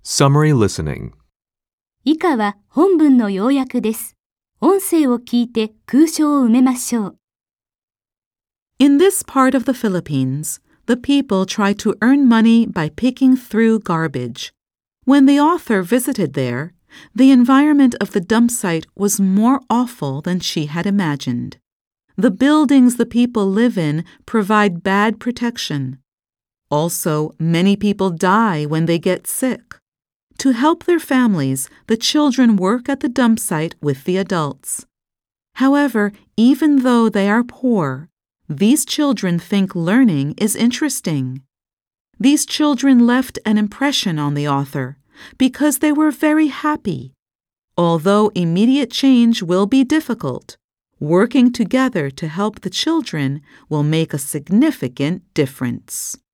Summary listening. 以下は本文の要約です。音声を聞いて空章を埋めましょう。 In this part of the Philippines, the people try to earn money by picking through garbage. When the author visited there, the environment of the dump site was more awful than she had imagined. The buildings the people live in provide bad protection. Also, many people die when they get sick. To help their families, the children work at the dump site with the adults. However, even though they are poor, these children think learning is interesting. These children left an impression on the author because they were very happy. Although immediate change will be difficult, working together to help the children will make a significant difference.